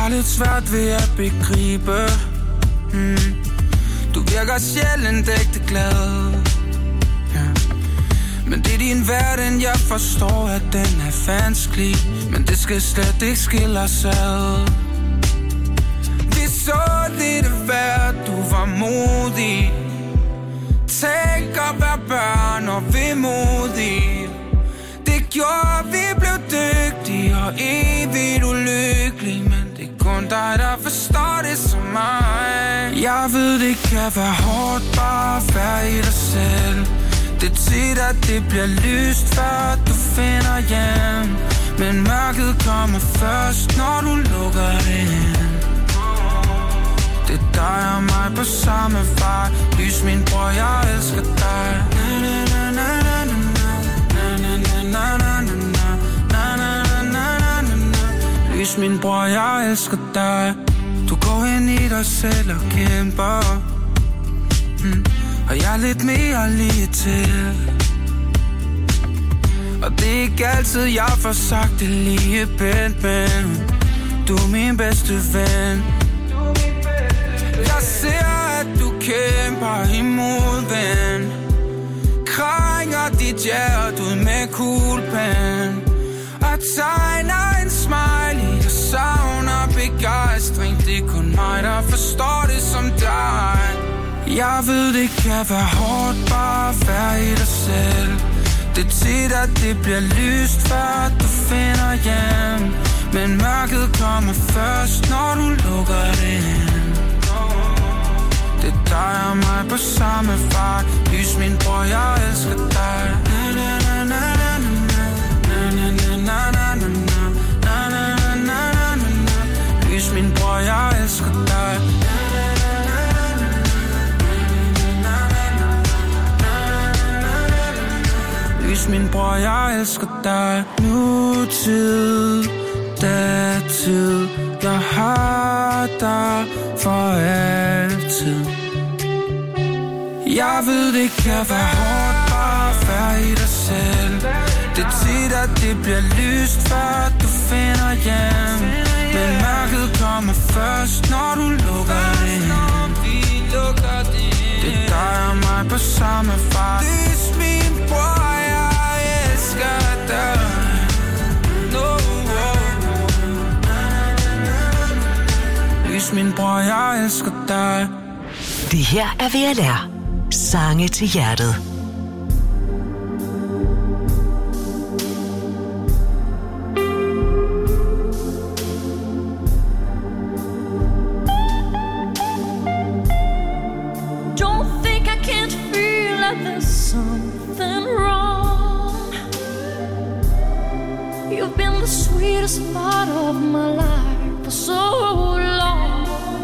lidt svært ved at begribe. Du virker sjældent ægte glad. Men det er din verden, jeg forstår, at den er vanskelig. Men det skal slet ikke skille os ad. Vi så lidt værd, du var modig. Tænk at være børn og vemodige. Det gjorde, vi blev dygtige og evigt ulykkelige. Men det er kun dig, der forstår det som mig. Jeg ved, det kan være hårdt bare at være i dig selv. Det er tit, at det bliver lyst, før du finder hjem. Men mørket kommer først, når du lukker det ind. Det er dig og mig på samme vej. Lys, min bror, jeg elsker dig. Lys, min bror, jeg elsker dig. Du går ind i dig selv og kæmper. Og jeg er lidt mere lige til. Og det er ikke altid, jeg får sagt det lige pænt, men du er min bedste ven. Jeg ser, at du kæmper imod, ven. Krænger dit hjerte ud med kuglepen. Og tegner en smiley. Jeg savner begejstring. Det er kun mig, der forstår det som dig. Jeg ved, det kan være hårdt bare at være i dig selv. Det er tit, at det bliver lyst, før du finder hjem. Men mørket kommer først, når du lukker det ind. Det er dig og mig på samme vej. Lys, min bror, jeg elsker dig. Lys, min bror, jeg elsker dig. Lys, min bror, jeg elsker dig. Nutid, datid, jeg har dig for altid. Jeg ved, det kan være hårdt bare at være i dig selv. Det er tit, at det bliver lyst, før du finder hjem. Men mørket kommer først, når du lukker det ind. Det er dig og mig på samme vej. Lys, min bror, jeg elsker dig. Lys, min bror, jeg elsker dig. Det her er VLR. Sange til hjertet. Don't think I can't feel like there's something wrong. You've been the sweetest part of my life for so long.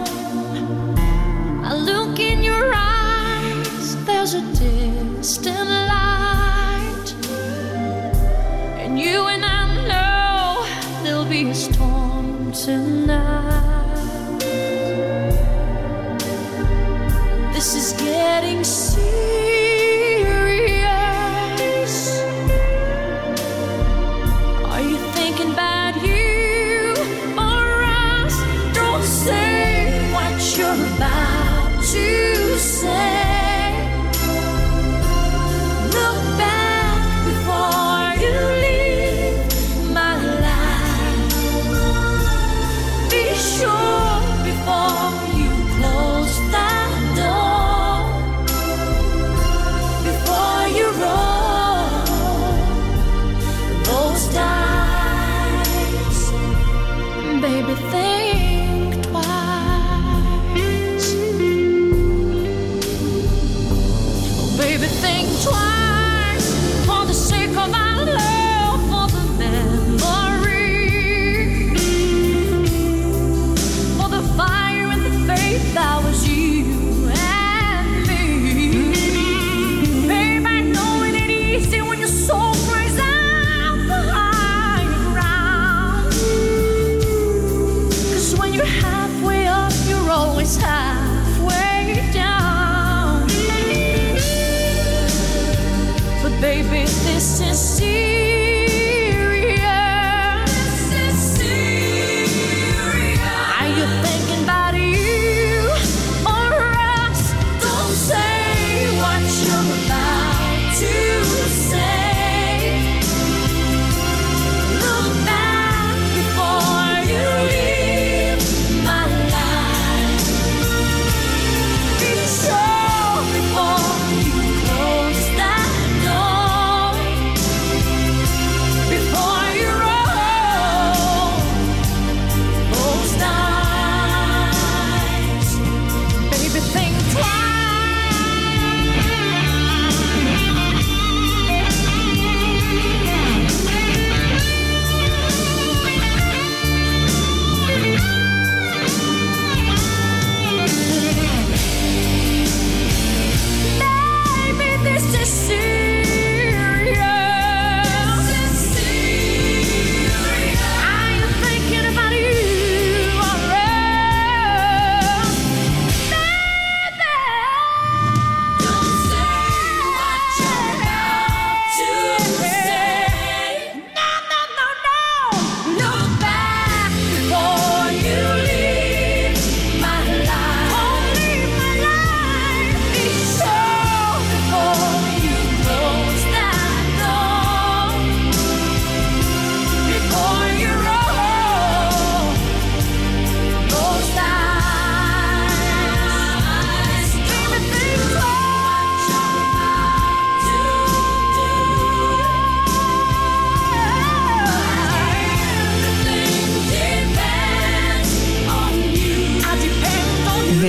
I look in your eyes, there's a distant light, and you and I know there'll be a storm tonight. This is getting serious. Are you thinking about you or us? Don't say what you're about to say. Look back before you leave my life. Be sure before you close that door. Before you roll those dice, baby, think twice. Baby, think twice for the sake of our love, for the memory, for the fire and the faith that was you and me. Babe, I know it ain't easy when your soul cries out the high ground. 'Cause when you're halfway up, you're always halfway down. But baby, this is serious. This is serious. I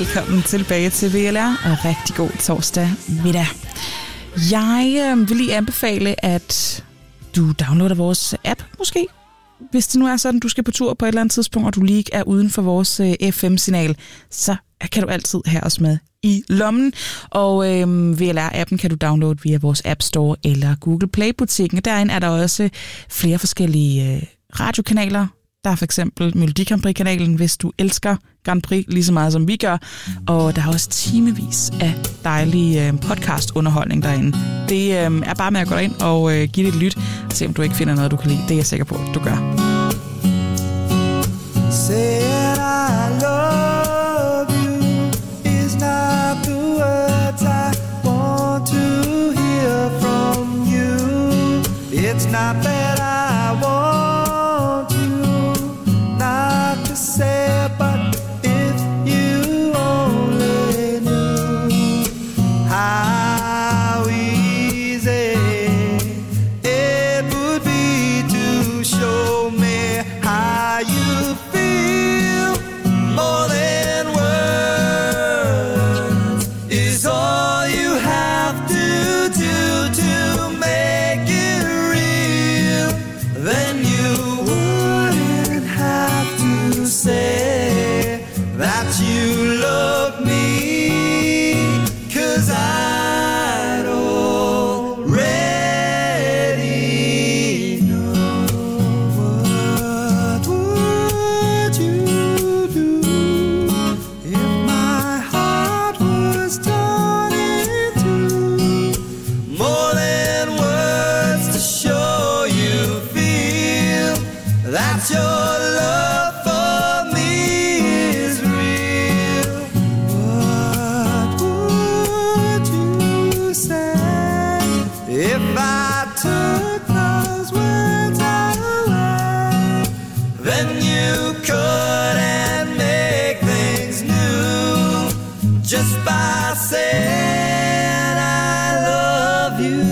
velkommen tilbage til VLR, og rigtig god torsdag middag. Jeg vil lige anbefale, at du downloader vores app måske. Hvis det nu er sådan, du skal på tur på et eller andet tidspunkt, og du lige er uden for vores FM-signal, så kan du altid have os med i lommen. Og VLR-appen kan du downloade via vores App Store eller Google Play-butikken. Derinde er der også flere forskellige radiokanaler. Der er for eksempel Melodi Grand Prix-kanalen, hvis du elsker Grand Prix lige så meget som vi gør. Og der er også timevis af dejlig podcast-underholdning derinde. Det er bare med at gå ind og give det et lyt, og se om du ikke finder noget, du kan lide. Det er jeg sikker på, at du gør. Said I love you is not the words I want to hear from you. It's not that I want you not to say, but if you only knew how easy it would be to show me how you feel. More than words is all you have to do to make it real. Then you wouldn't have to say that you love me, 'cause I'd already know. What would you do if my heart was torn in two? More than words to show you feel that your love for me is real. What would you say if I took those words away? Then you couldn't make things new just by saying I love you.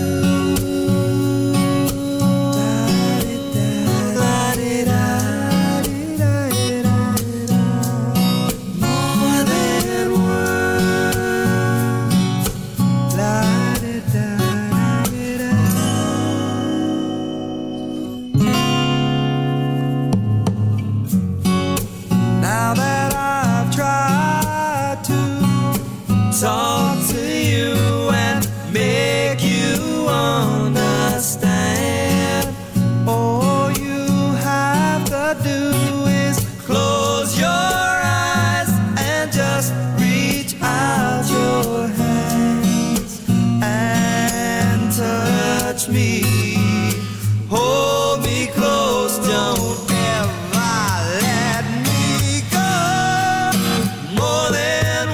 More than words. Now that I've tried to talk to you and make you understand, all you have to do is close your eyes and just reach out your hands and touch me. Hold me close, don't ever let me go. More than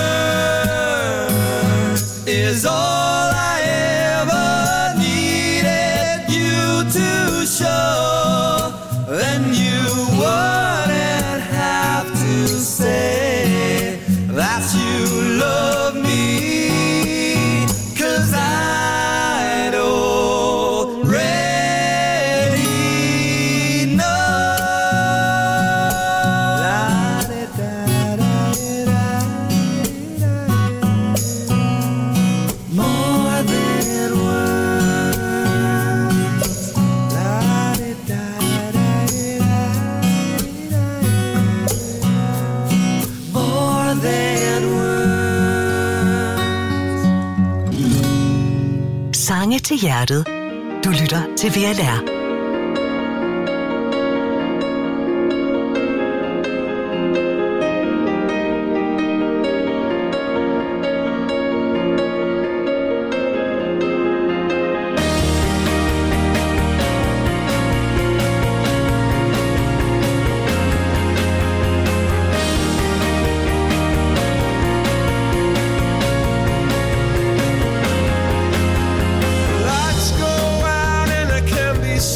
words is all I ever needed you to show. Then you wouldn't have to say that you love me, 'cause I'd already know. More than words. More than words. Sange til hjertet. Du lytter til VLR. Lights go out and I can't be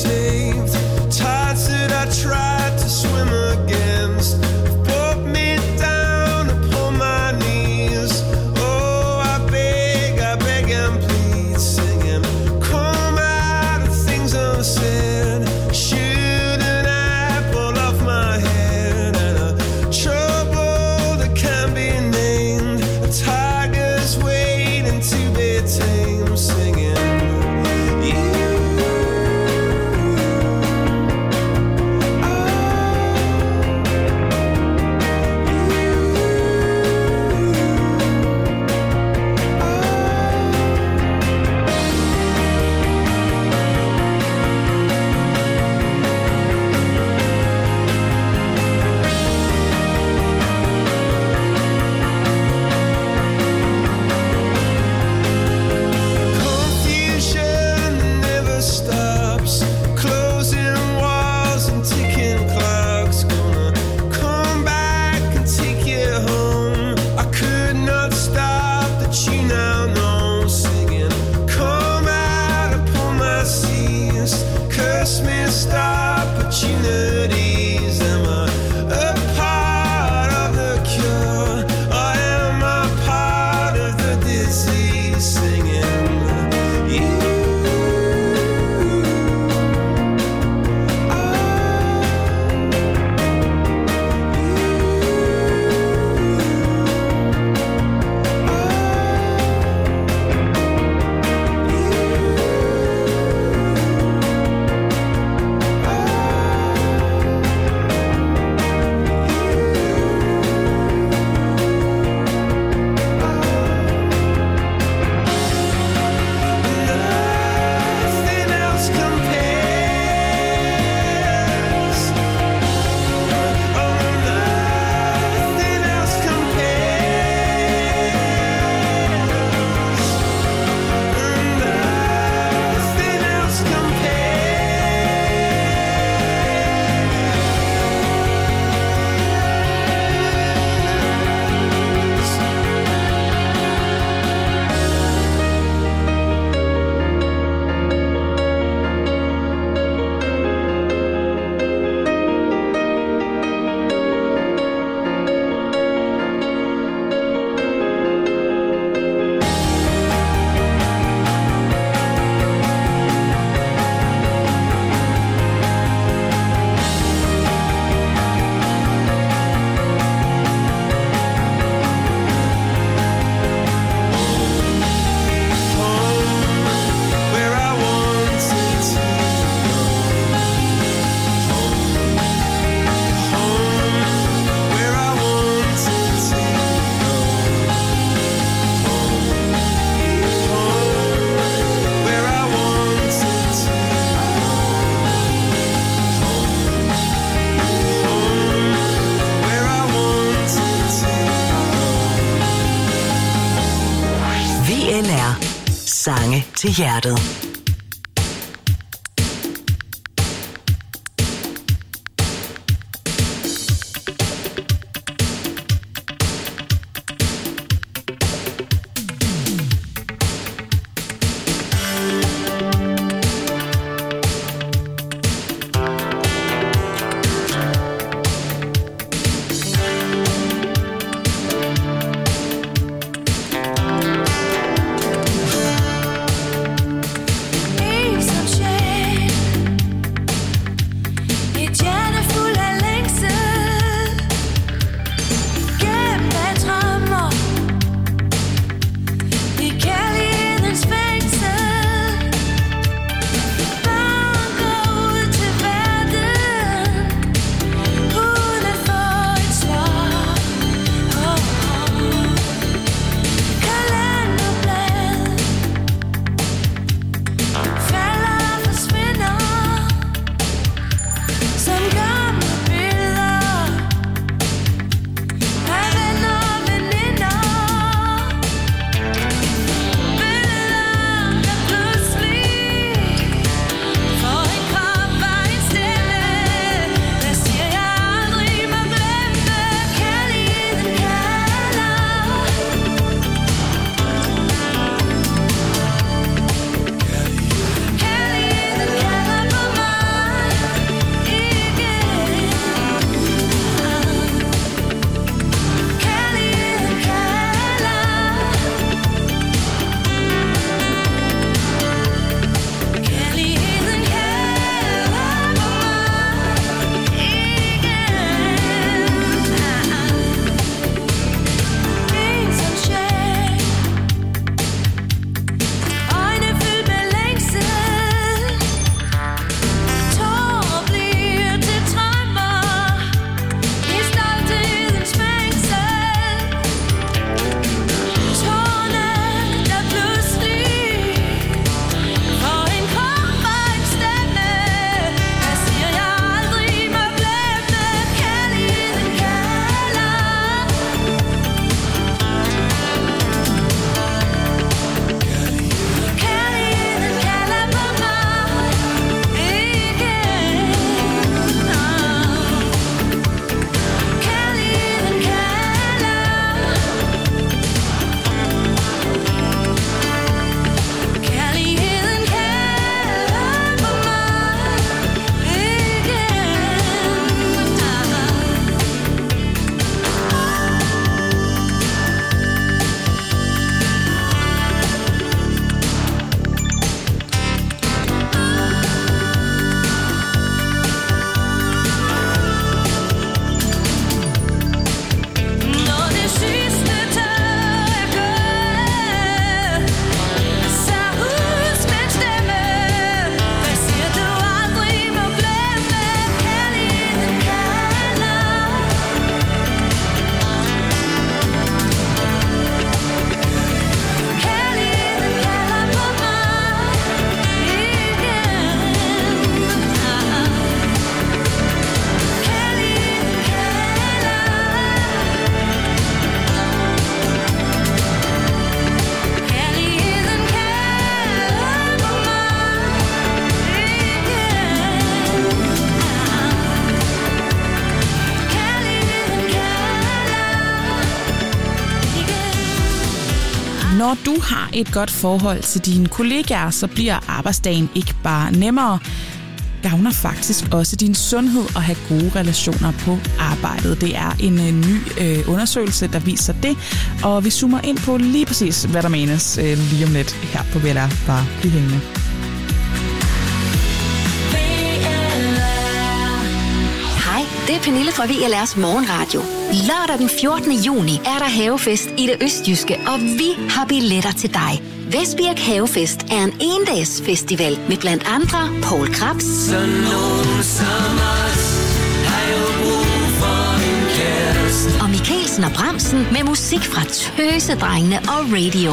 VLR. Sange til hjertet. Når du har et godt forhold til dine kollegaer, så bliver arbejdsdagen ikke bare nemmere. Gavner faktisk også din sundhed at have gode relationer på arbejdet. Det er en ny undersøgelse, der viser det, og vi zoomer ind på lige præcis, hvad der menes lige om lidt her på VLR. Bare bliv hængende. Hej, det er Pernille fra VLR's Morgenradio. Lørdag den 14. juni er der havefest i det østjyske, og vi har billetter til dig. Vestbirk Havefest er en endags festival med blandt andre Poul Krebs, og Mikkelsen og Bremsen med musik fra Tøsedrengene og Radio.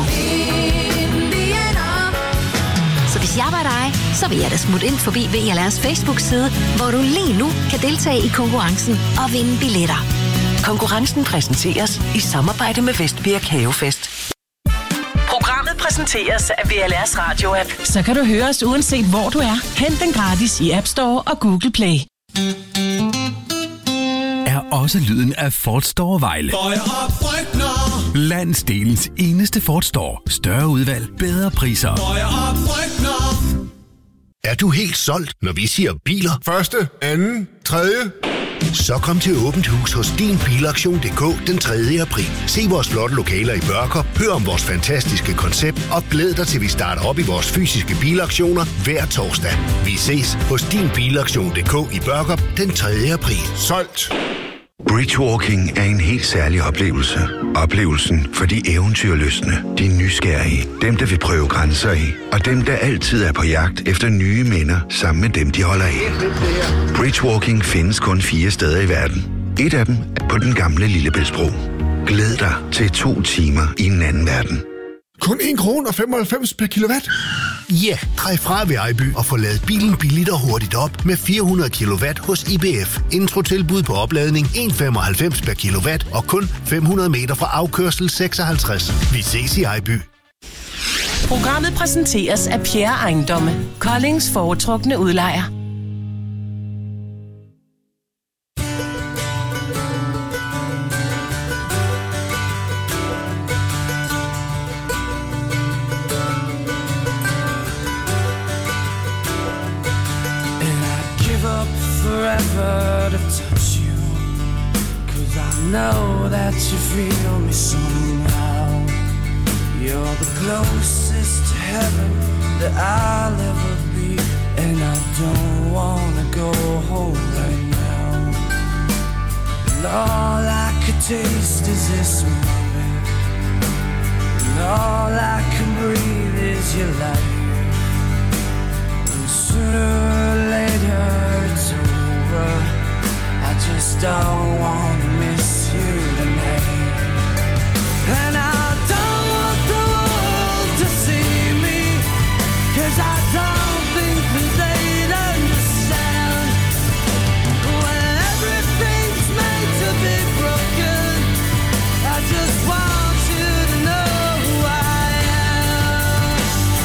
Så hvis jeg var dig, så vil jeg da smutte ind forbi VLR's Facebook-side, hvor du lige nu kan deltage i konkurrencen og vinde billetter. Konkurrencen præsenteres i samarbejde med Vestbirk Havefest. Programmet præsenteres præsenteres af VLR's radio-app. Så kan du høre os uanset hvor du er. Hent den gratis i App Store og Google Play. Er også lyden af Ford Store Vejle. Landsdelens eneste Ford Store. Større udvalg, bedre priser. Er du helt solgt, når vi siger biler? Første, anden, tredje. Så kom til åbent hus hos din Bilaktion.dk den 3. april. Se vores flotte lokaler i Børker, hør om vores fantastiske koncept og glæd dig til vi starter op i vores fysiske bilaktioner hver torsdag. Vi ses hos din Bilaktion.dk i Børker den 3. april. Solgt! Bridgewalking er en helt særlig oplevelse. Oplevelsen for de eventyrlystne, de nysgerrige, dem der vil prøve grænser af, og dem der altid er på jagt efter nye minder sammen med dem, de holder af. Bridgewalking findes kun 4 steder i verden. Et af dem er på den gamle Lillebæltsbro. Glæd dig til 2 timer i en anden verden. Kun 1,95 kroner per kilowatt? Ja, drej fra ved Ejby og få ladet bilen billigt og hurtigt op med 400 kilowatt hos IBF. Introtilbud på opladning 1,95 per kilowatt og kun 500 meter fra afkørsel 56. Vi ses i Ejby. Programmet præsenteres af Pierre Ejendomme, Koldings foretrukne udlejer. Forever to touch you, 'cause I know that you feel me somehow. You're the closest to heaven that I'll ever be, and I don't wanna go home right now. And all I could taste is this moment, and all I can breathe is your light. And sooner or later it's over, I just don't wanna miss you tonight. And I don't want the world to see me, 'cause I don't think that they'd understand. When everything's made to be broken, I just want you to know who I am.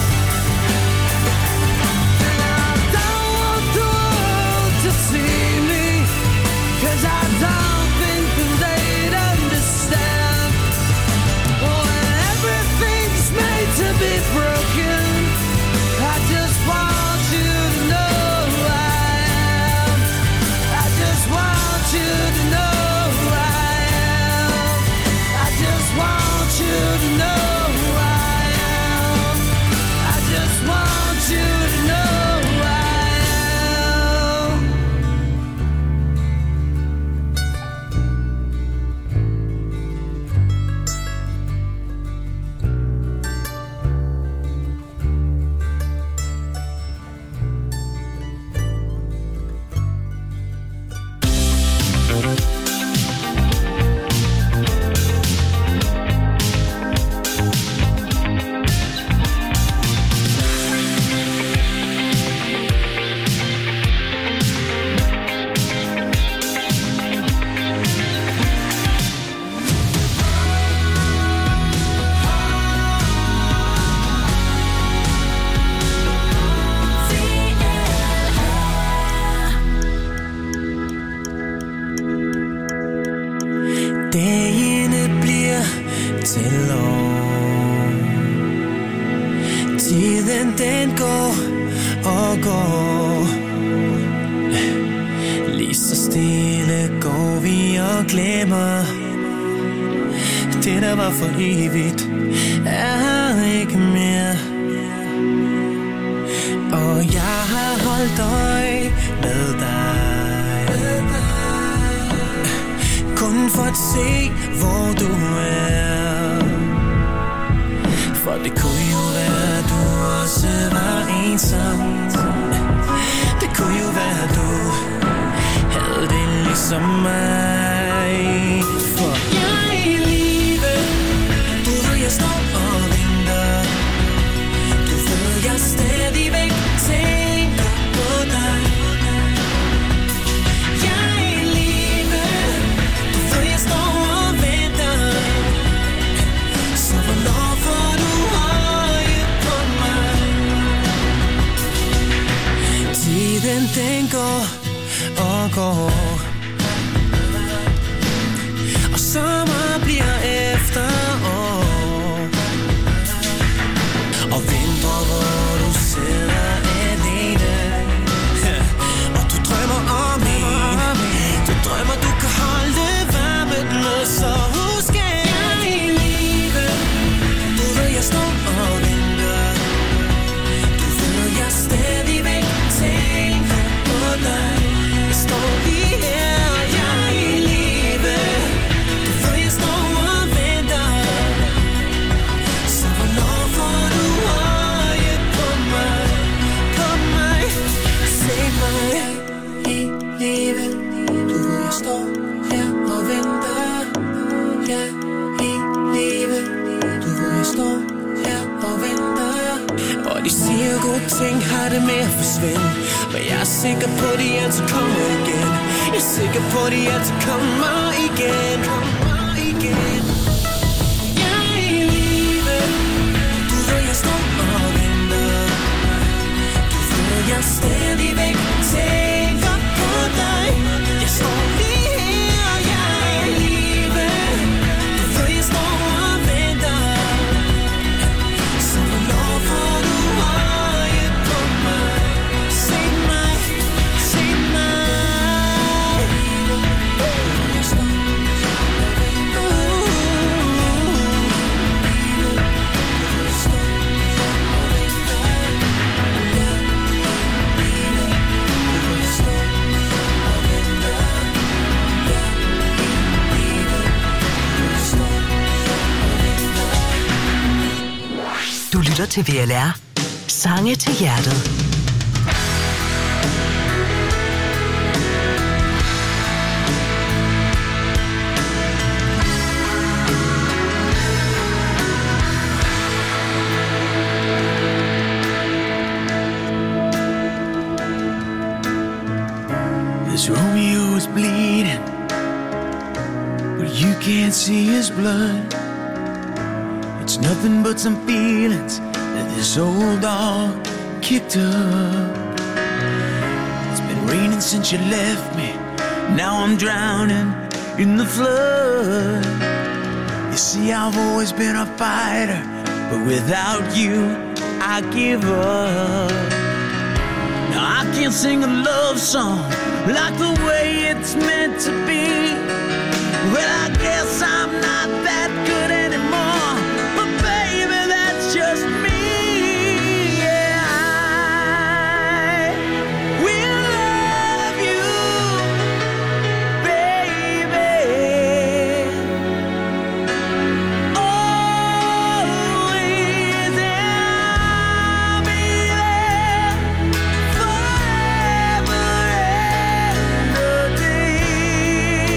And I don't want the world to see me, 'cause I don't think that they'd understand. When everything's made to be broken, I just want you to know who I am. I just want you to know who I am. I just want you to know who I am. I just want you to know who I am. Dagene bliver til år. Tiden den går og går. Lige så stille går vi og glemmer. Det der var for evigt er ikke mere. Og jeg har holdt øje med dig, kun for at se, hvor du er. For det kunne jo være, at du også var ensom. Det kunne jo være, at du havde det ligesom mig. For jeg er i live, du ved jeg står og venter. Du ved jeg stadigvæk tænker på dig. Hvornår får du øje bliver efterår. Og vinter, hvor du sidder alene, og du drømmer om en. Du drømmer, du kan holde varmet med, så husk jeg i livet. Du ved, jeg står og venter. Du ved, jeg stadigvæk tænker på dig. Jeg står lige her, jeg i livet. Du ved, jeg står og venter. Så hvornår får du øje på mig? På mig, se mig i livet. Du ved, jeg står her og venter. Ja, i livet. Du ved, jeg står her og venter. Og de siger gode ting har det med at forsvinde, men jeg er sikker på, at de altid kommer igen. Jeg er sikker på, at de altid kommer igen. Kommer igen. Jeg er i livet. Du ved, jeg står og venter. Du ved, jeg stadigvæk tænker på dig. Jeg står lige her, jeg er i livet. Du ved, jeg står og venter. Så hvornår får du øje på mig? Se mig, se mig. Jeg står og venter. Jeg står og venter. Jeg står og venter. Du lytter til VLR. Sange til hjertet. This Romeo is bleeding, but you can't see his blood. It's nothing but some feelings that this old dog kicked up. It's been raining since you left me. Now I'm drowning in the flood. You see, I've always been a fighter, but without you, I give up. Now I can't sing a love song like the way it's meant to be. Well, I guess I'm not that good anymore, but baby, that's just me. Yeah, I will love you, baby, always, and I'll be there forever and a day.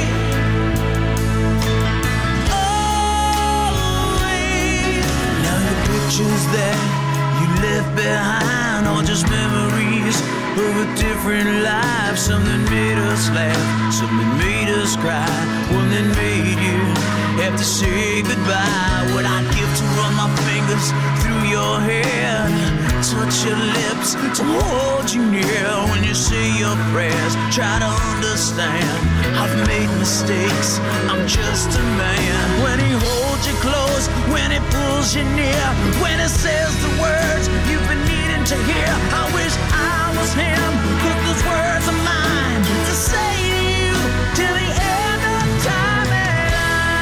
Always. Now the pictures that you left behind are just memories of a different life. Something made us laugh, something made us cry, one that made you have to say goodbye. What I'd give to run my fingers through your hair, touch your lips, to hold you near when you say your prayers. Try to understand, I've made mistakes, I'm just a man. When he holds you close, when he pulls you near, when he says the words you've been needing to hear, I wish I was him, 'cause those words are mine to say to you till the end of time. And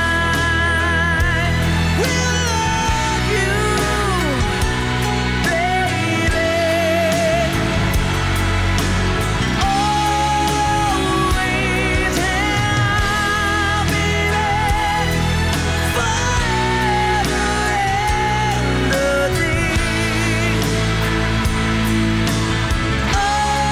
I will love you, baby, always, and I'll be there forever and a day. Always,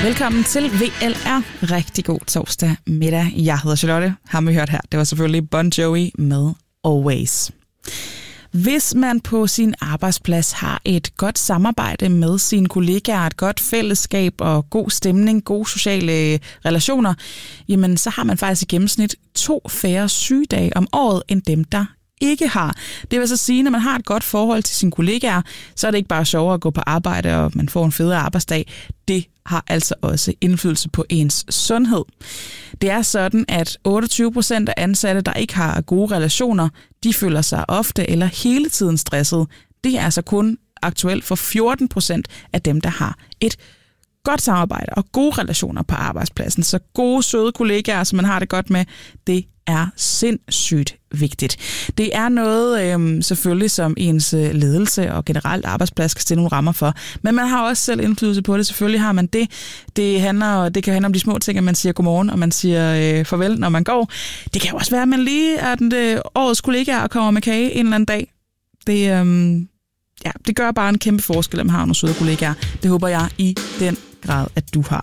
Velkommen til VLR. Rigtig god torsdag middag. Jeg hedder Charlotte. Har vi hørt her? Det var selvfølgelig Bon Jovi med Always. Hvis man på sin arbejdsplads har et godt samarbejde med sine kollegaer, et godt fællesskab og god stemning, gode sociale relationer, jamen så har man faktisk i gennemsnit 2 færre sygedage om året end dem, der ikke har. Det vil så sige, at når man har et godt forhold til sine kollegaer, så er det ikke bare sjovere at gå på arbejde, og man får en federe arbejdsdag. Det har altså også indflydelse på ens sundhed. Det er sådan, at 28% af ansatte, der ikke har gode relationer, de føler sig ofte eller hele tiden stresset. Det er altså kun aktuelt for 14% af dem, der har et godt samarbejde og gode relationer på arbejdspladsen. Så gode, søde kollegaer, som man har det godt med, det er sindssygt vigtigt. Det er noget selvfølgelig, som ens ledelse og generelt arbejdsplads skal stille nogle rammer for, men man har også selv indflydelse på det. Selvfølgelig har man det. Det kan handle om de små ting, at man siger godmorgen, og man siger farvel, når man går. Det kan jo også være, at man lige er den årets kollega og kommer med kage en eller anden dag. Det gør bare en kæmpe forskel, at man har nogle søde kollegaer. Det håber jeg i den grad, at du har.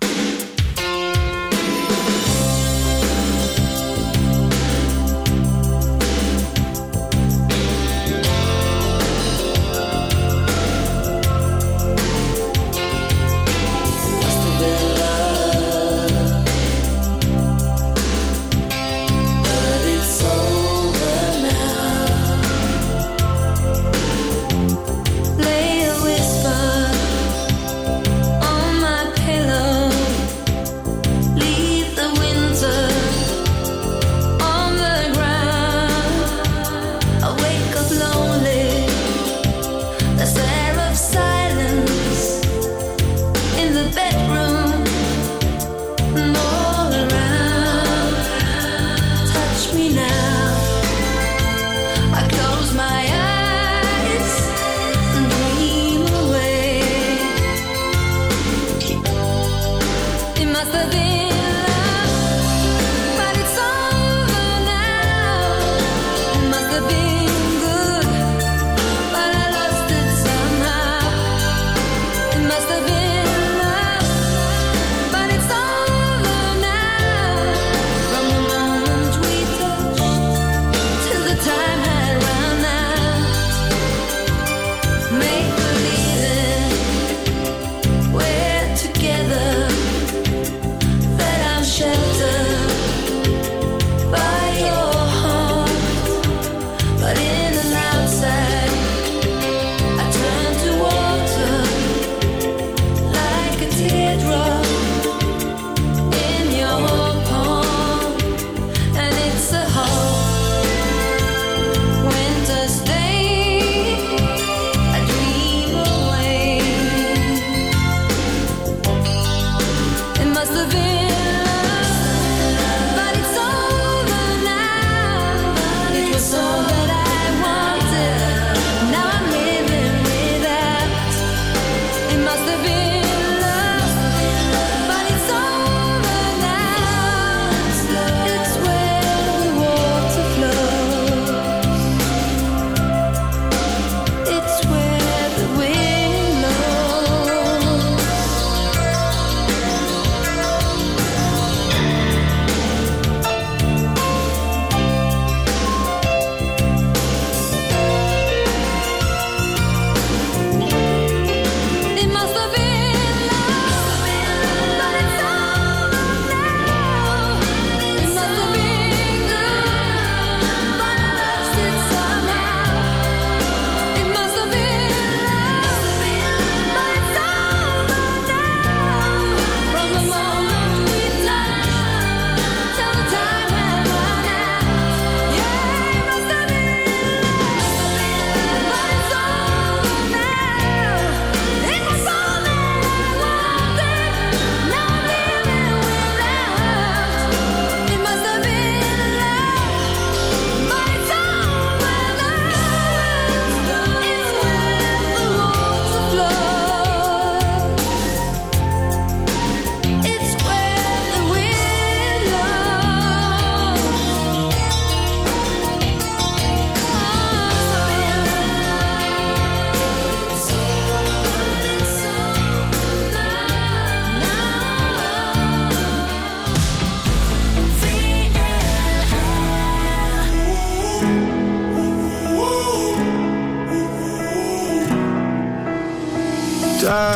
Together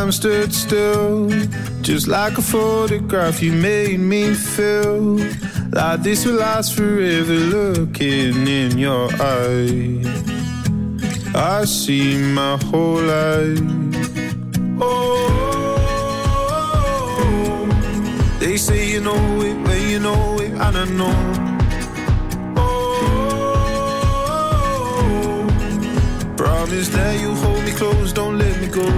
time stood still, just like a photograph. You made me feel like this will last forever. Looking in your eyes, I see my whole life. Oh, they say you know it when you know it, and I know. Oh, promise that you hold me close, don't let me go.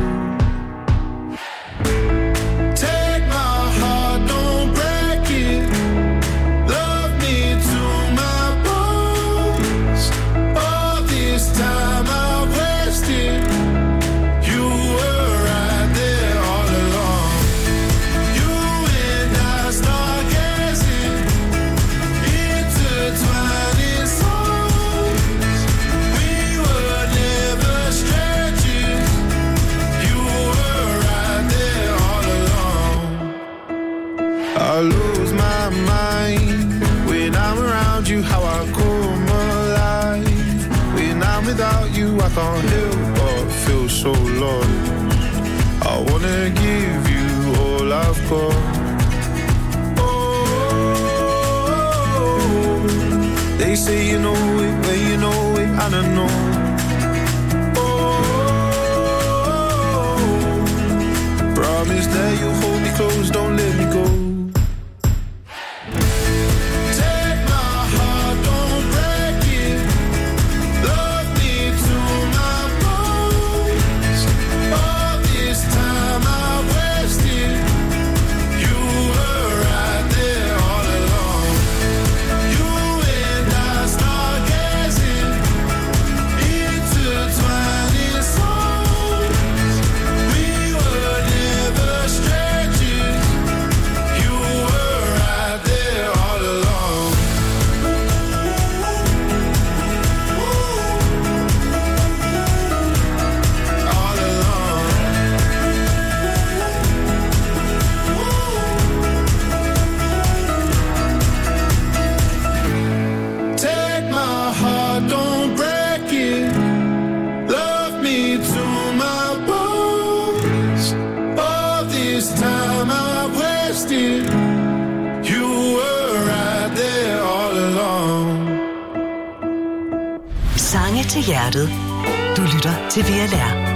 I lose my mind when I'm around you, how I come alive. When I'm without you, I can't help but feel so lost. I wanna give you all I've got. Oh, they say you know it when you know it, and I know. Oh, promise that you'll hold me close, don't let me go. Sange til hjertet. Du lytter til VLR.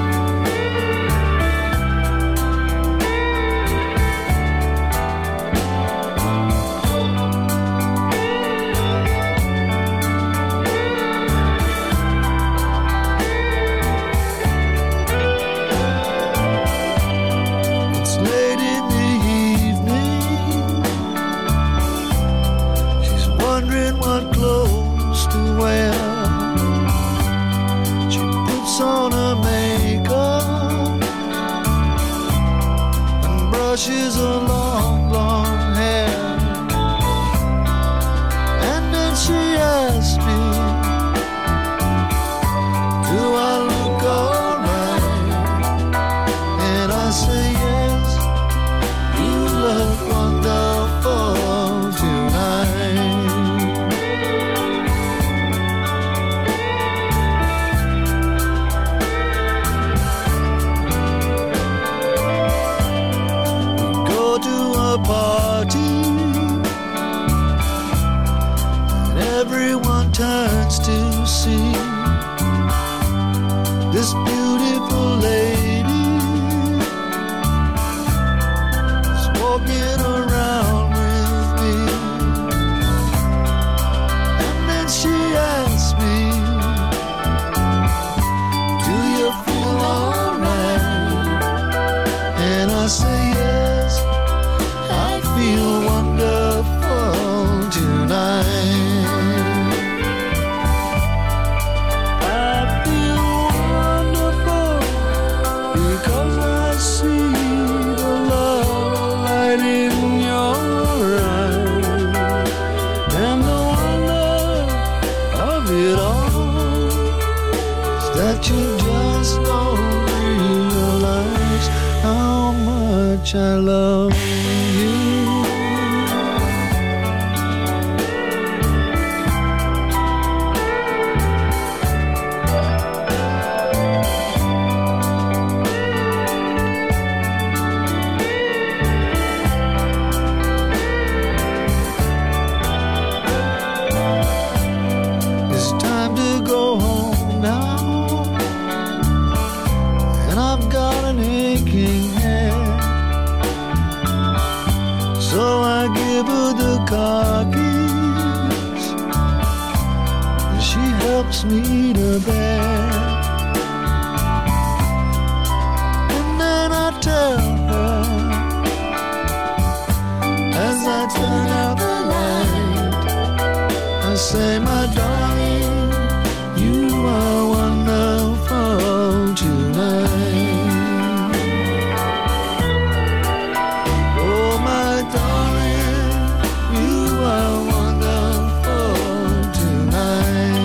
She's a long, long hair. And then she asked me, do I look alright? And I say yes, you look wonderful tonight. Party, and everyone turns to see this beautiful lady is walking around with me. And then she asks me, do you feel alright? And I say yes, I feel wonderful tonight. I feel wonderful because I see the love light in your eyes. And the wonder of it all is that you just don't realize how much I love you. I give her the car keys. She helps me to bed. And then I tell her, as I turn out the light, I say, my darling, you are wonderful tonight. Oh, my darling, you are wonderful tonight.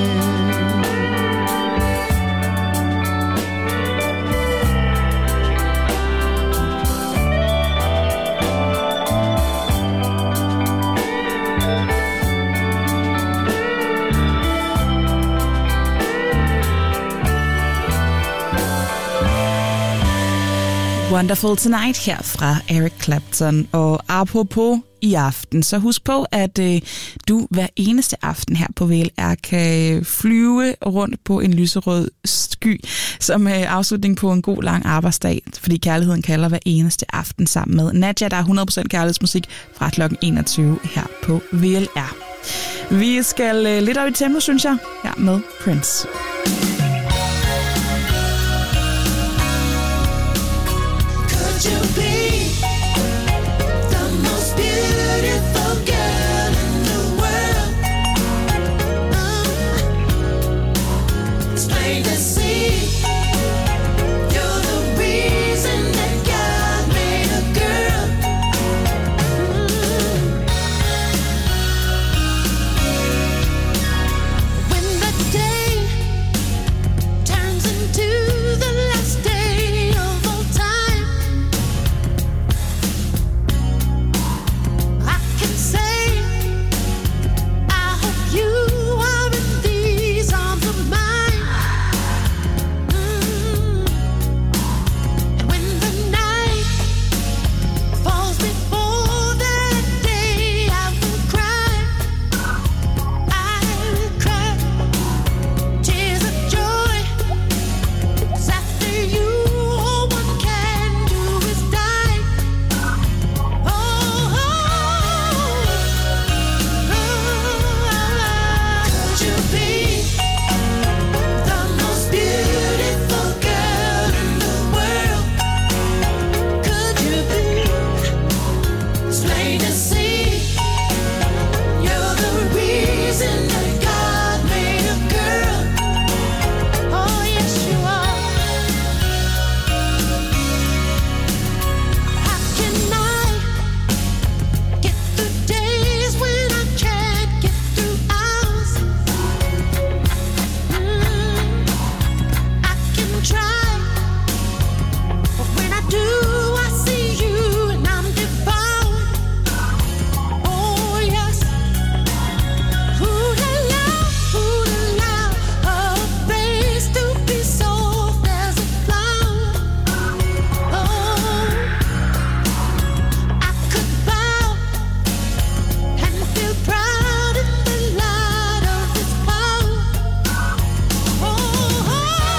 Wonderful Tonight her fra Eric Clapton. Og apropos i aften, så husk på, at du hver eneste aften her på VLR kan flyve rundt på en lyserød sky som afslutning på en god lang arbejdsdag, fordi kærligheden kalder hver eneste aften sammen med Nadja. Der er 100% kærlighedsmusik fra kl. 21 her på VLR. Vi skal lidt op i tempo, synes jeg, her med Prince. Could you be the most beautiful girl in the world? It's plain to see you're the reason that God made a girl. When the day turns into the last day of all time, I can say I hope you are in these arms of mine. And when the night falls before that day, I will cry. I will cry tears of joy. 'Cause after you, all one can do is die. Could you be the most beautiful girl in the world? Could you be? It's plain to see you're the reason that God made a girl. Oh, yes, you are. How can I get through days when I can't get through hours? I can try, but when I do, I see you and I'm devoured. Oh, yes. Ooh-la-la, a place to be soft as a flower. Oh, I could bow and feel proud in the light of His power. Oh,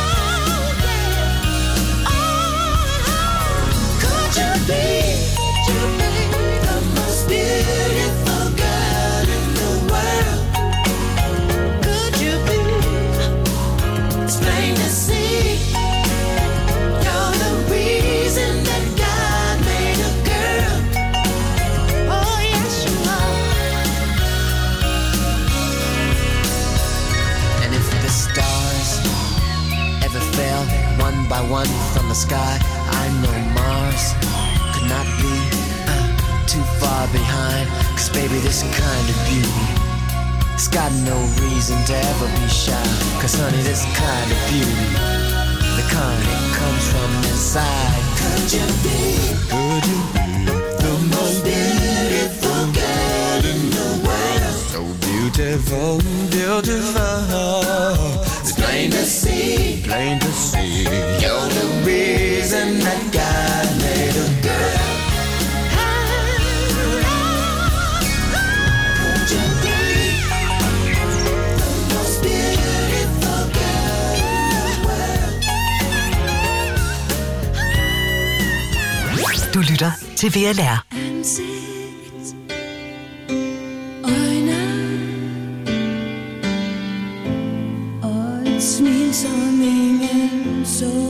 yeah. Could you be the most beautiful girl in the world? Could you be? It's plain to see you're the reason that God made a girl. Oh, yes, you are. And if the stars ever fell one by one from the sky, I know Mars could not be too far behind. 'Cause baby, this kind of beauty, it's got no reason to ever be shy. 'Cause honey, this kind of beauty, the kind that comes from inside. Could you be the most beautiful girl in the world? So beautiful, beautiful. It's plain to see You're the reason that God made a girl. Could you be the most beautiful girl in the world? Du lytter til VLR. I'm sick som ingen så.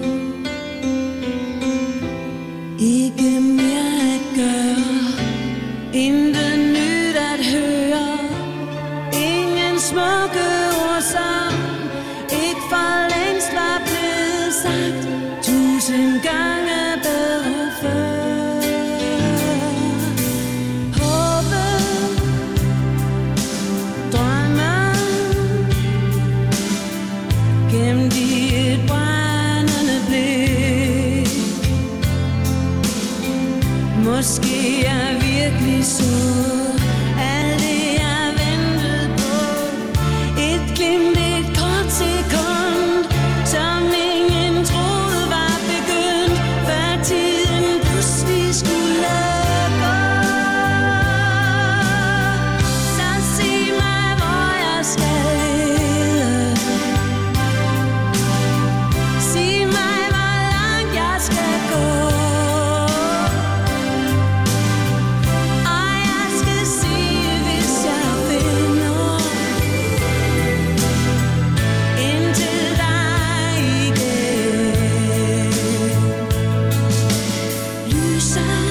Ikke mere at gøre, intet nyt at høre, ingen smukke ord som ikke for længst var blevet sagt 1000 gange bedre før. Håbet, drømmen, gemt i et brændende blik. Måske jeg virkelig så alt det jeg ventede på. Et glimt, et kort sekund, som ingen troede var begyndt, før tiden pludselig skulle gå. Så sig mig, hvor jeg skal lede. Sig mig, hvor langt jeg skal gå. Og jeg skal sige, hvis jeg finder ind til dig igen. Lyser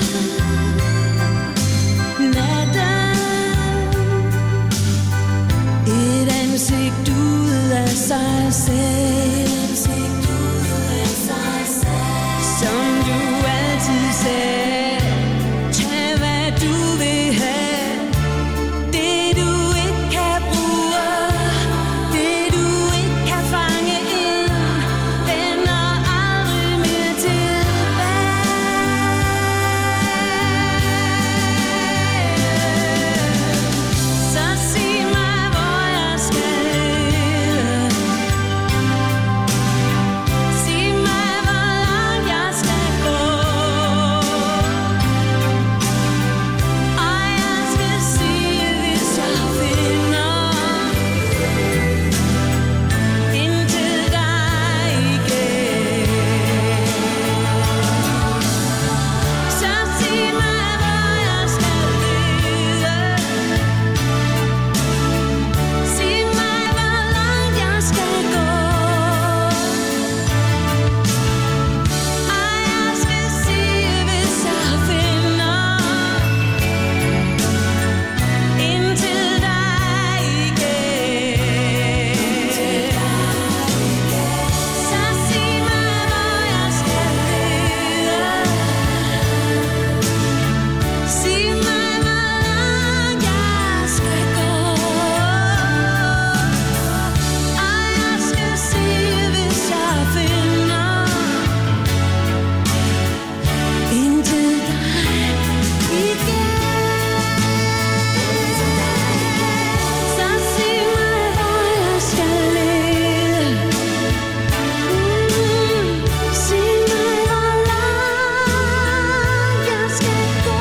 natten, et ansigt ud af sig selv, som du altid sagde. Tag hvad du vil have, det du ikke kan bruge, det du ikke kan fange ind, vender aldrig mere tilbage. Så sig mig, hvor jeg skal lede. Sig mig, hvor langt jeg skal gå. Og jeg skal sige, hvis jeg finder ind til dig igen. Så sig mig, hvor jeg skal lede. Sig mig, hvor langt jeg skal gå. Og jeg skal sige, hvis jeg finder ind til dig igen. Så sig mig, hvor jeg skal lede. Sig mig, hvor langt jeg skal gå. Og jeg skal sige, hvis jeg finder ind til dig igen. Så sig mig, hvor jeg skal lede. Sig mig, hvor langt jeg skal gå.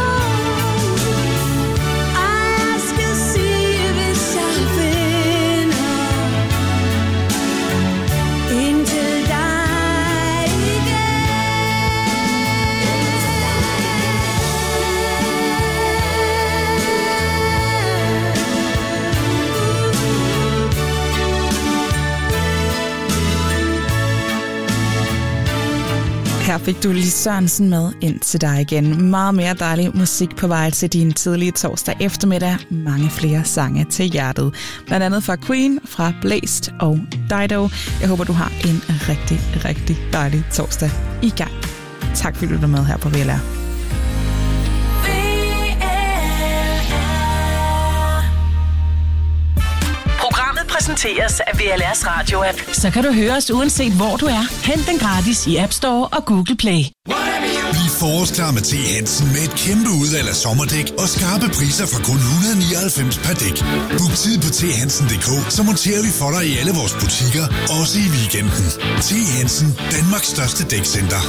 Og jeg skal sige, hvis jeg finder ind til dig igen. Her fik du Lis Sørensen med ind til dig igen. Meget mere dejlig musik på vej til din tidlige torsdag eftermiddag. Mange flere sange til hjertet. Blandt andet fra Queen, fra Blæst og Dido. Jeg håber, du har en rigtig, rigtig dejlig torsdag i gang. Tak fordi du er med her på VLR. Programmet præsenteres af VLR's Radio-app. Så kan du høre os uanset hvor du er. Hent den gratis i App Store og Google Play. Bliv forårsklar med T. Hansen med et kæmpe udvalg af sommerdæk og skarpe priser fra kun 199 per dæk. Book tid på thansen.dk, så monterer vi for dig i alle vores butikker, også i weekenden. T. Hansen, Danmarks største dækcenter.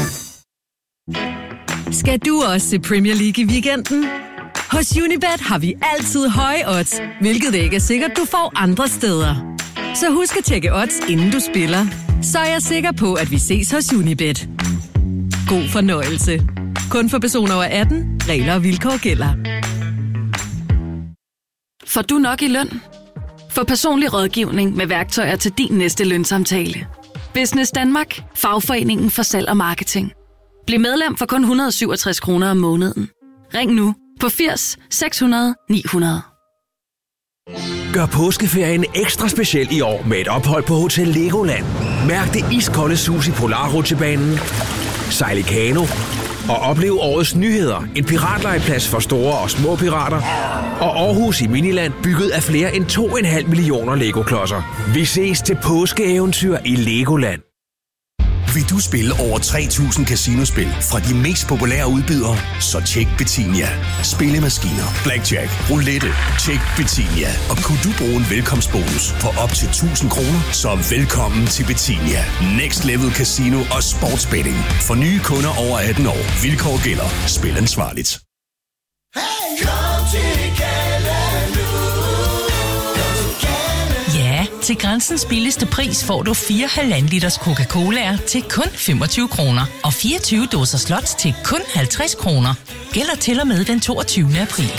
Skal du også se Premier League i weekenden? Hos Unibet har vi altid høje odds, hvilket ikke er sikkert, du får andre steder. Så husk at tjekke odds, inden du spiller. Så er jeg sikker på, at vi ses hos Unibet. God fornøjelse. Kun for personer over 18. Regler og vilkår gælder. Får du nok i løn? Få personlig rådgivning med værktøjer til din næste lønsamtale. Business Danmark. Fagforeningen for salg og marketing. Bliv medlem for kun 167 kroner om måneden. Ring nu på 80 600 900. Gør påskeferien ekstra speciel i år med et ophold på Hotel Legoland. Mærk det iskolde sus i Polarrutsjebanen, sejl i kano og oplev årets nyheder. En piratlegeplads for store og små pirater. Og Aarhus i Miniland, bygget af flere end 2,5 millioner Lego-klodser. Vi ses til påskeeventyr i Legoland. Vil du spille over 3.000 casinospil fra de mest populære udbydere? Så tjek Betinia. Spillemaskiner, blackjack, roulette. Tjek Betinia. Og kunne du bruge en velkomstbonus på op til 1.000 kroner? Så velkommen til Betinia. Next Level Casino og Sportsbetting. For nye kunder over 18 år. Vilkår gælder. Spil ansvarligt. Ja, til Grænsens billigste pris får du 4 1,5 liters Coca-Colaer til kun 25 kroner. Og 24 dåser slots til kun 50 kroner. Gælder til og med den 22. april.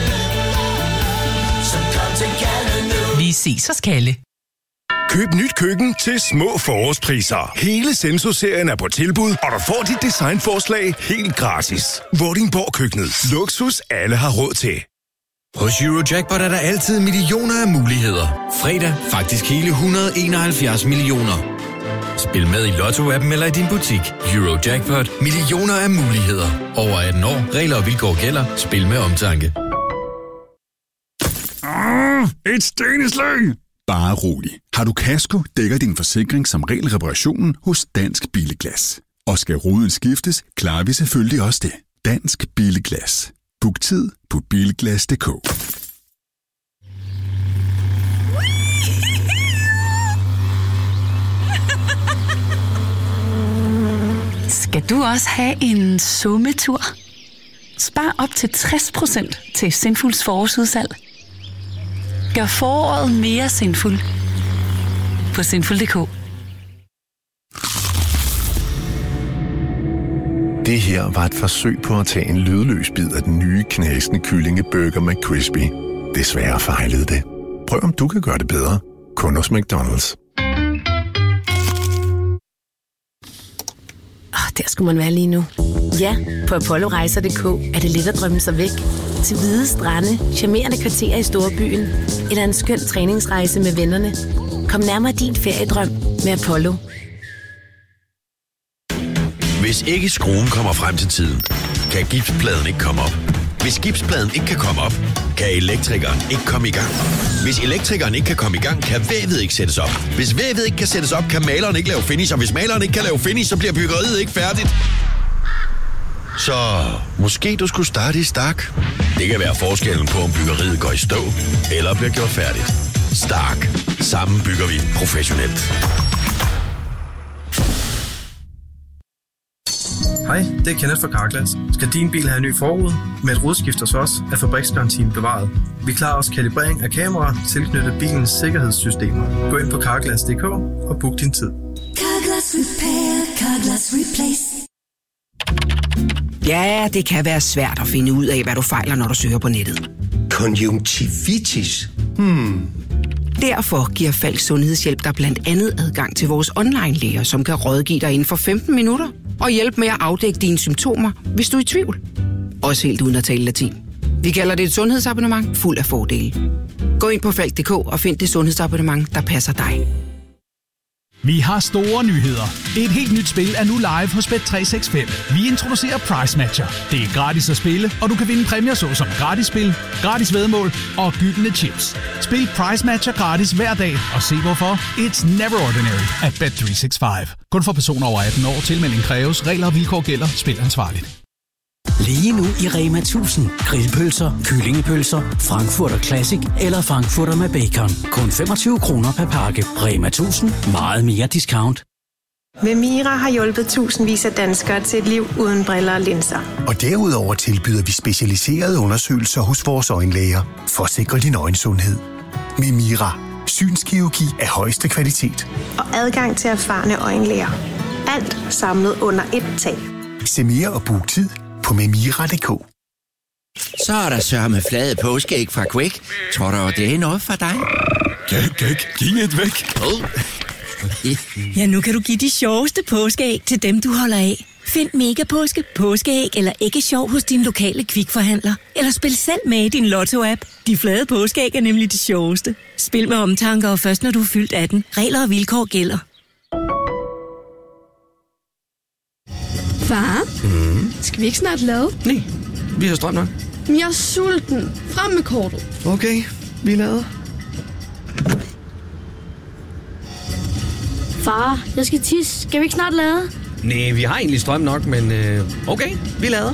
Vi ses hos Kalle. Køb nyt køkken til små forårspriser. Hele Senso-serien er på tilbud, og du får dit designforslag helt gratis. Vordingborg Køkkenet. Luksus alle har råd til. Hos Eurojackpot er der altid millioner af muligheder. Fredag faktisk hele 171 millioner. Spil med i Lotto-appen eller i din butik. Eurojackpot. Millioner af muligheder. Over 18 år. Regler og vilkår gælder. Spil med omtanke. Et steneslag! Bare rolig. Har du kasko, dækker din forsikring som regel reparationen hos Dansk Billeglas. Og skal ruden skiftes, klarer vi selvfølgelig også det. Dansk Billeglas. Book tid på bilglas.dk. Skal du også have en sommetur? Spar op til 60% til Sinfuls forårsudsalg. Gør foråret mere sinful på sinful.dk. Det her var et forsøg på at tage en lydløs bid af den nye knasende kyllingeburger McCrispy. Desværre fejlede det. Prøv om du kan gøre det bedre. Kun hos McDonald's. Der skulle man være lige nu. Ja, på ApolloRejser.dk er det let at drømme sig væk. Til hvide strande, charmerende kvarterer i storbyen, eller en skøn træningsrejse med vennerne. Kom nærmere din feriedrøm med Apollo. Hvis ikke skruen kommer frem til tiden, kan gipspladen ikke komme op. Hvis gipspladen ikke kan komme op, kan elektrikeren ikke komme i gang. Hvis elektrikeren ikke kan komme i gang, kan vævet ikke sættes op. Hvis vævet ikke kan sættes op, kan maleren ikke lave finish. Og hvis maleren ikke kan lave finish, så bliver byggeriet ikke færdigt. Så måske du skulle starte i Stark. Det kan være forskellen på, om byggeriet går i stå eller bliver gjort færdigt. Stark. Sammen bygger vi professionelt. Hej, det er Kenneth fra Carglass. Skal din bil have en ny forrude? Med et rodskift hos os er fabriksgarantien bevaret. Vi klarer også kalibrering af kameraer tilknyttet bilens sikkerhedssystemer. Gå ind på Carglass.dk og book din tid. Carglass Repair, Carglass Replace. Ja, det kan være svært at finde ud af, hvad du fejler, når du søger på nettet. Konjunktivitis? Derfor giver Falk Sundhedshjælp dig blandt andet adgang til vores online-læger, som kan rådgive dig inden for 15 minutter og hjælpe med at afdække dine symptomer, hvis du er i tvivl. Også helt uden at tale latin. Vi kalder det et sundhedsabonnement fuld af fordele. Gå ind på Falk.dk og find det sundhedsabonnement, der passer dig. Vi har store nyheder. Et helt nyt spil er nu live hos Bet365. Vi introducerer Price Matcher. Det er gratis at spille, og du kan vinde præmier såsom gratis spil, gratis væddemål og gyldne chips. Spil Price Matcher gratis hver dag, og se hvorfor. It's never ordinary at Bet365. Kun for personer over 18 år. Tilmelding kræves. Regler og vilkår gælder. Spil ansvarligt. Lige nu i Rema 1000. Grillpølser, kyllingepølser, Frankfurter Classic eller Frankfurter med bacon. Kun 25 kroner per pakke. Rema 1000. Meget mere discount. Memira har hjulpet tusindvis af danskere til et liv uden briller og linser. Og derudover tilbyder vi specialiserede undersøgelser hos vores øjenlæger for at sikre din øjensundhed. Memira. Synskirurgi af højeste kvalitet. Og adgang til erfarne øjenlæger. Alt samlet under ét tag. Se mere og book tid på memira.dk. Så er der sørme flade påskeæg fra Quake. Tror du, det er noget for dig? Giv et væk. Ja, nu kan du give de sjoveste påskeæg til dem, du holder af. Find Megapåske, påskeæg eller æggesjov hos din lokale Kvikforhandler. Eller spil selv med i din Lotto-app. De flade påskeæg er nemlig de sjoveste. Spil med omtanke og først når du er fyldt 18. Regler og vilkår gælder. Far, skal vi ikke snart lade? Nej, vi har strøm nok. Jeg er sulten. Frem med kortet. Okay, vi lader. Far, jeg skal tisse. Skal vi ikke snart lade? Nej, vi har egentlig strøm nok, men okay, vi lader.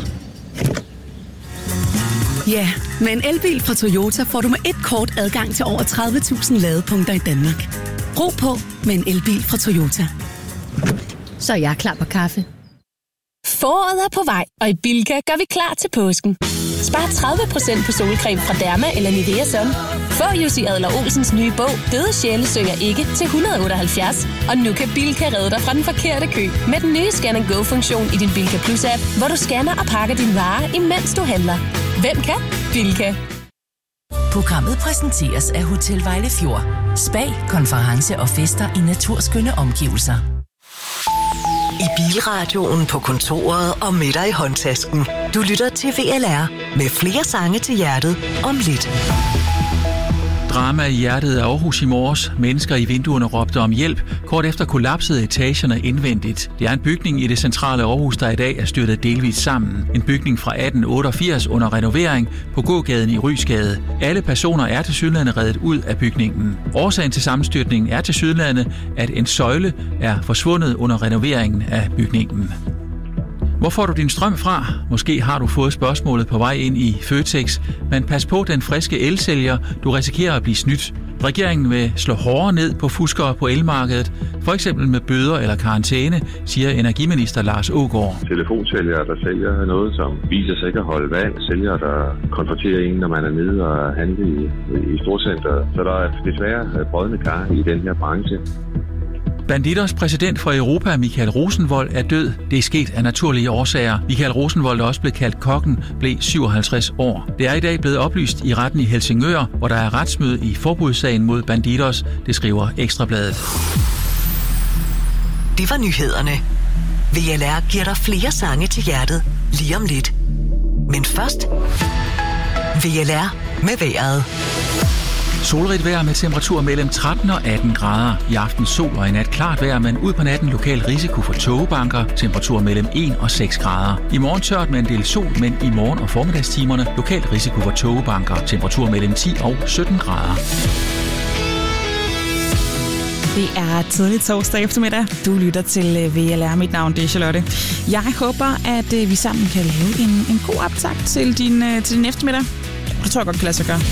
Ja, med en elbil fra Toyota får du med et kort adgang til over 30.000 ladepunkter i Danmark. Ro på med en elbil fra Toyota. Så er jeg klar på kaffe. Foråret er på vej, og i Bilka gør vi klar til påsken. Spar 30% på solcreme fra Derma eller Nivea Sun. Få Jussi Adler-Olsens nye bog, Døde sjæle synger ikke, til 178. Og nu kan Bilka redde dig fra den forkerte kø med den nye Scan & Go-funktion i din Bilka Plus-app, hvor du scanner og pakker dine varer, imens du handler. Hvem kan? Bilka. Programmet præsenteres af Hotel Vejlefjord. Spa, konference og fester i naturskønne omgivelser. I bilradioen, på kontoret og med dig i håndtasken. Du lytter til VLR med flere sange til hjertet om lidt. Drama i hjertet af Aarhus i morges. Mennesker i vinduerne råbte om hjælp. Kort efter kollapsede etagerne indvendigt. Det er en bygning i det centrale Aarhus, der i dag er styrtet delvist sammen. En bygning fra 1888 under renovering på gågaden i Rysgade. Alle personer er tilsyneladende reddet ud af bygningen. Årsagen til sammenstyrtningen er tilsyneladende, at en søjle er forsvundet under renoveringen af bygningen. Hvor får du din strøm fra? Måske har du fået spørgsmålet på vej ind i Føtex, men pas på den friske elsælger, du risikerer at blive snydt. Regeringen vil slå hårdere ned på fuskere på elmarkedet, for eksempel med bøder eller karantæne, siger energiminister Lars Aagaard. Telefonsælgere, der sælger noget, som viser sig ikke at holde vand. Sælgere, der konfronterer en, når man er nede og handler i storcenter. Så der er desværre brodne kar i den her branche. Banditers præsident for Europa, Michael Rosenvold, er død. Det er sket af naturlige årsager. Michael Rosenvold, der også blev kaldt Kokken, blev 57 år. Det er i dag blevet oplyst i retten i Helsingør, hvor der er retsmøde i forbudssagen mod Banditers, det skriver Ekstrabladet. Det var nyhederne. VLR giver dig flere sange til hjertet lige om lidt. Men først, VLR med vejret. Solrigt vejr med temperatur mellem 13 og 18 grader. I aften sol og i nat klart vejr, men ud på natten lokal risiko for tågebanker. Temperatur mellem 1 og 6 grader. I morgen tørt med en del sol, men i morgen og formiddagstimerne lokal risiko for tågebanker. Temperatur mellem 10 og 17 grader. Det er tidlig torsdag eftermiddag. Du lytter til VLR. Mit navn det er Charlotte. Jeg håber, at vi sammen kan lave en god optakt til din eftermiddag. Det tror jeg godt kan lade sig gøre.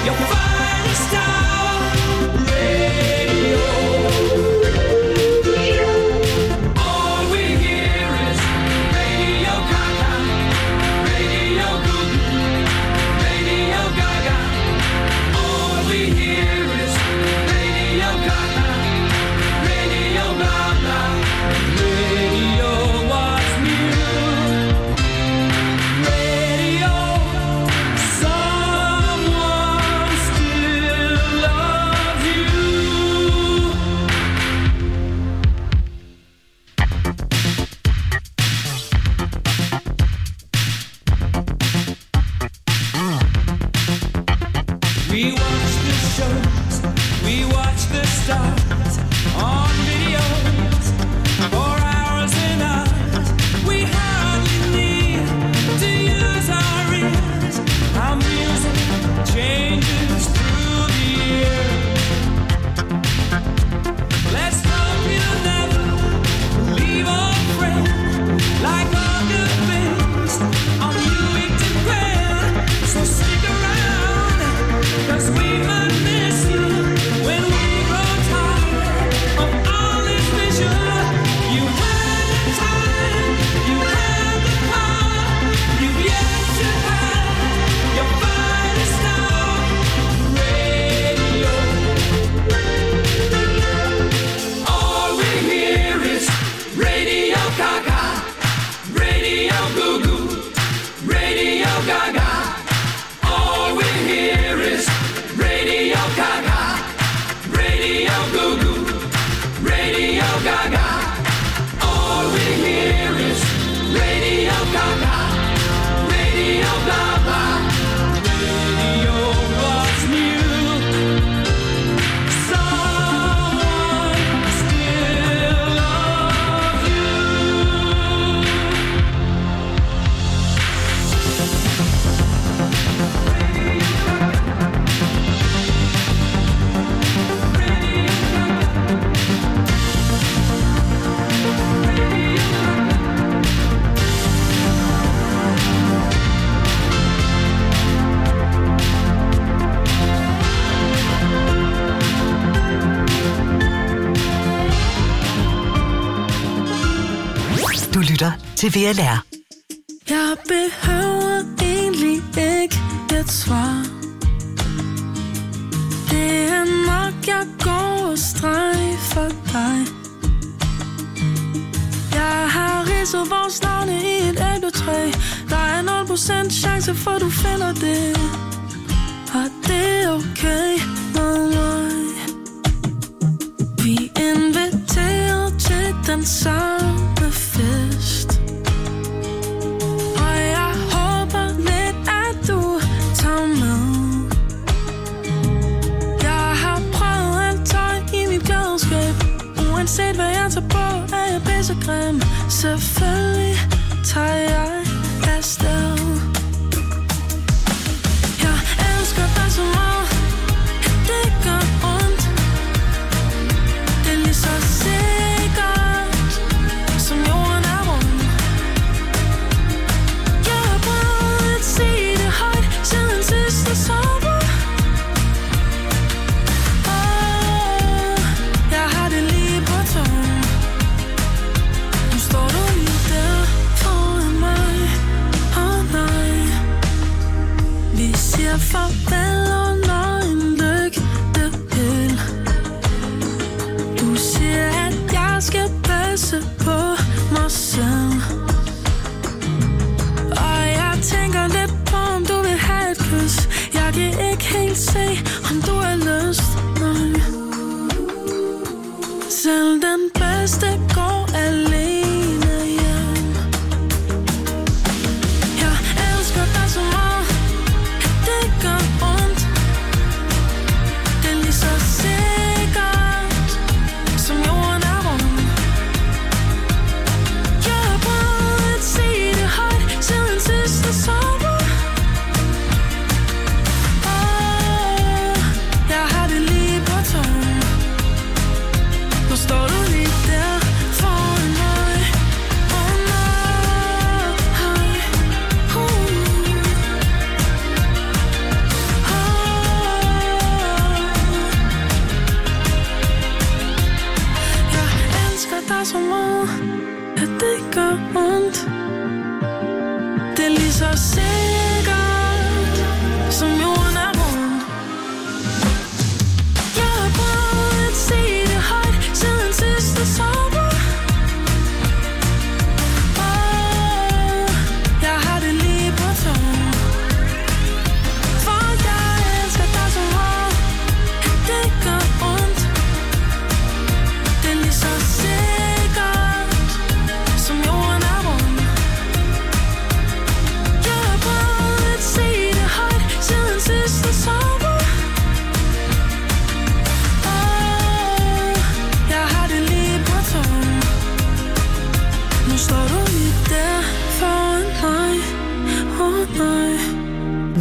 your finest star radio. All we hear is Radio Gaga, Radio Goo, Radio Gaga. All we hear is Radio Gaga, Radio blah blah. Radio what's new. Radio, someone still loves you. We watch the shows, we watch the stars on videos for hours and hours. We hardly need to use our ears. Our music changes through the year. Let's hope you'll never leave our friend like all good things on you we depend. So stick around, 'cause we might miss you when we grow tired of all this vision. You had the time, you had the power, you've yet to have your finest star radio. All we hear is Radio Gaga, Radio Goo Goo, Radio Gaga. All we hear is Radio Gaga, Radio Goo Goo, Radio Gaga. All we hear is Radio Gaga, Radio blah blah. Radio what's new. Someone still loves you. Du lytter til VLR. Jeg behøver egentlig ikke et svar. Det er nok, jeg går og strejfer dig. Jeg har ridset vores navne i et æbletræ. Der er 0% chance for, du finder det. Og det er okay med mig. Vi inviterer til den samme fest. Og jeg håber lidt, at du tager med. Jeg har prøvet alt tøj i mit klædeskab. Uanset hvad jeg tager på, er jeg pissegrim. Selvfølgelig tager jeg afsted. Jeg elsker dig så meget, at det gør ondt. Det er lige så sikkert, som jorden er rund. Jeg har prøvet at sige det højt siden sidste sommer. Jeg har det lige på tungen. Nu står du lige der foran mig. Nej, vi siger farvel under en lygtepæl. Du siger, at jeg skal passe på mig selv. Og jeg tænker lidt på, om du vil have et kys. Jeg kan ikke helt se, om du har lyst. Nej. Selv den bedste går alene hjem. Jeg elsker dig så meget, at det gør ondt.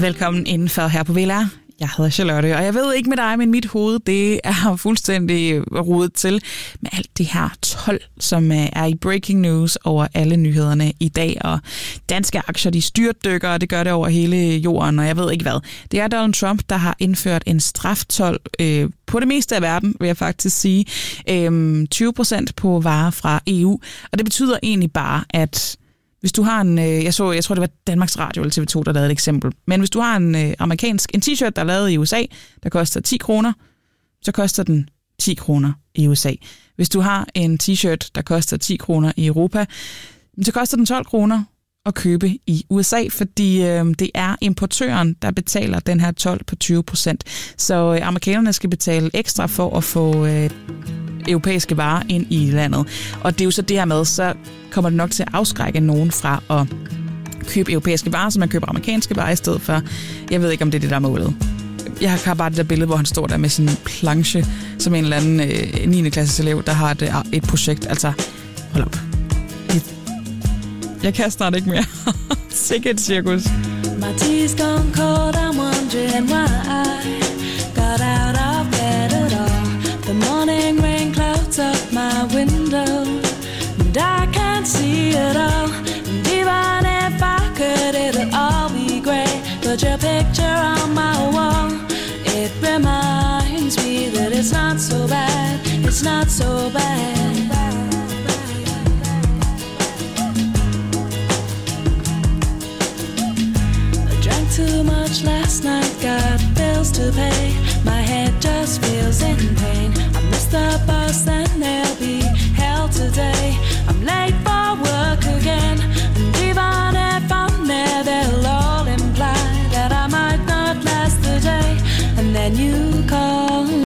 velkommen indenfor her på VLR. Jeg hedder Charlotte, og jeg ved ikke med dig, men mit hoved, det er fuldstændig rodet til med alt det her 12, som er i breaking news over alle nyhederne i dag. Og danske aktier, de styrtdykker, og det gør det over hele jorden, og jeg ved ikke hvad. Det er Donald Trump, der har indført en straftold på det meste af verden, vil jeg faktisk sige. 20% på varer fra EU, og det betyder egentlig bare, at hvis du har en, jeg tror det var Danmarks Radio eller TV2, der lavede et eksempel, men hvis du har en t-shirt, der er lavet i USA, der koster 10 kroner, så koster den 10 kroner i USA. Hvis du har en t-shirt, der koster 10 kroner i Europa, så koster den 12 kroner at købe i USA, fordi det er importøren, der betaler den her told på 20%. Så amerikanerne skal betale ekstra for at få europæiske varer ind i landet. Og det er jo så det her med, så kommer det nok til at afskrække nogen fra at købe europæiske varer, så man køber amerikanske varer i stedet for. Jeg ved ikke, om det er det, der er målet. Jeg har bare det der billede, hvor han står der med sin planche, som en eller anden 9. klasses elev, der har et projekt. Altså, hold op. Jeg kan snart ikke mere. Sikke et cirkus. My tea's gone cold, I'm wondering why I got out of bed at all. The morning rain clouds up my window, and I can't see it all. And even if I could, it'll all be great. But your picture on my wall, it reminds me that it's not so bad, it's not so bad. Too much last night, got bills to pay. My head just feels in pain. I missed the bus and there'll be hell today. I'm late for work again, and even if I'm there, they'll all imply that I might not last the day. And then you call